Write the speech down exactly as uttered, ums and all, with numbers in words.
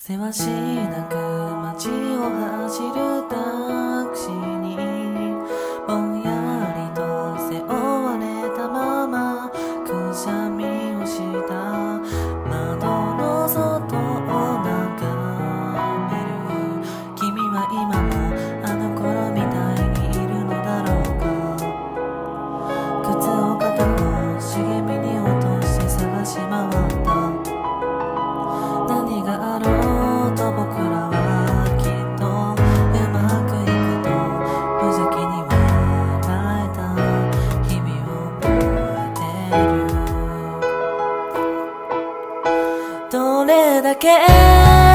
せわしなく街を走るタクシーにぼんやりと背負われたままくしゃみをした窓の外を眺める。君は今もあの頃みたいにいるのだろうか。靴を片方茂みに落とし探し回った。何があろうと僕らはきっとうまくいくと無邪気に笑えた日々を覚えてる。どれだけ